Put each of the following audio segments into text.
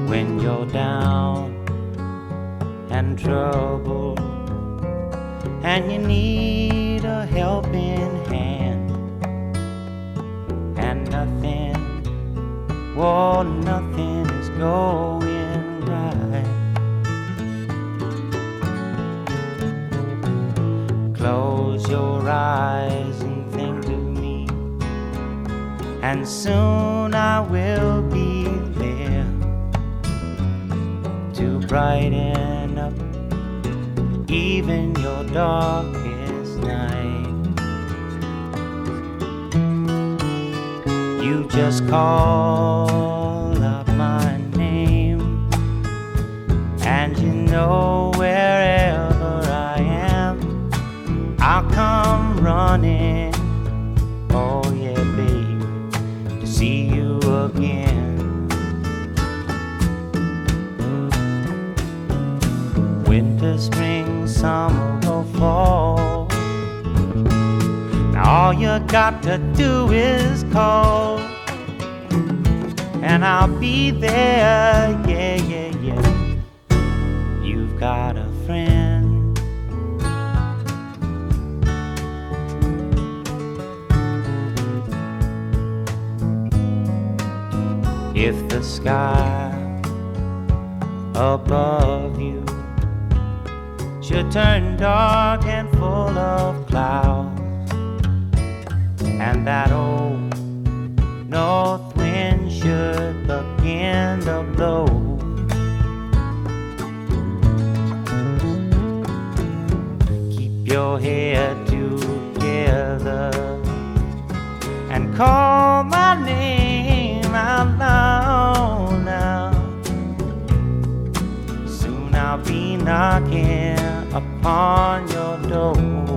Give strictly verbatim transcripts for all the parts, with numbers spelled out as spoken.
when you're down and troubled and you need a helping hand, and nothing, oh, nothing is going right. Close your eyes and think of me, and soon I will be there to brighten up even your darkest night. You just call out my name, and you know wherever I am, I'll come running. Oh yeah, baby, to see you again. Winter, spring, summer or fall, now all you got to do is call, and I'll be there, yeah, yeah, yeah. You've got a friend. If the sky above you should turn dark and full of clouds, and that old north wind should begin to blow, keep your head together and call my name out loud now. Soon I'll be knocking upon your door.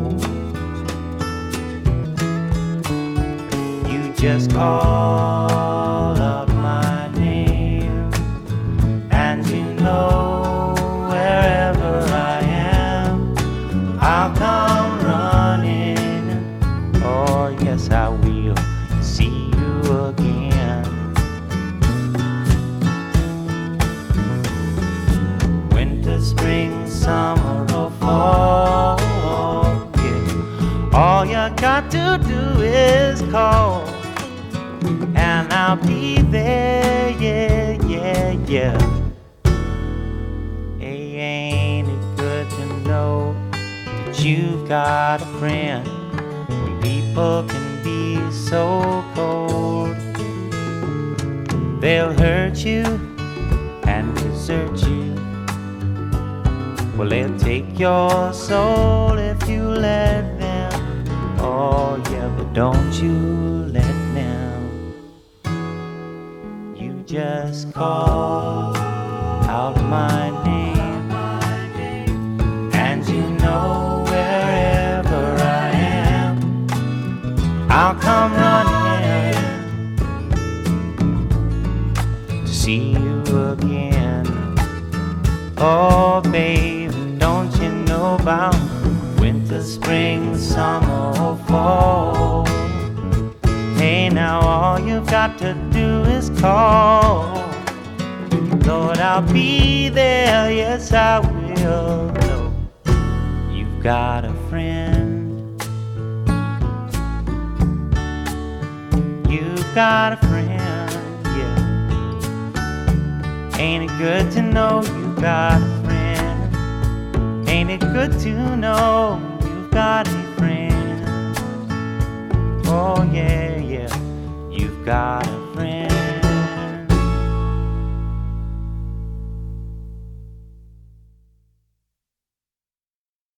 You just call out my name, and you know wherever I am, I'll come running. Oh yes, I will see you again. Winter, spring, summer or fall, yeah. All you got to do is call, and I'll be there, yeah, yeah, yeah. Hey, ain't it good to know that you've got a friend when people can be so cold? They'll hurt you and desert you. Well, they'll take your soul if you let them. Oh yeah, but don't you let them. You just call out my name, and you know wherever I am, I'll come running to see you again. Oh baby, don't you know about winter, spring, summer or fall? Hey, now all you've got to do is call. Lord, I'll be there, yes I will know. You've got a friend. You've got a friend, yeah. Ain't it good to know you've got a friend? Ain't it good to know you've got a friend? Oh yeah, yeah, you've got a friend.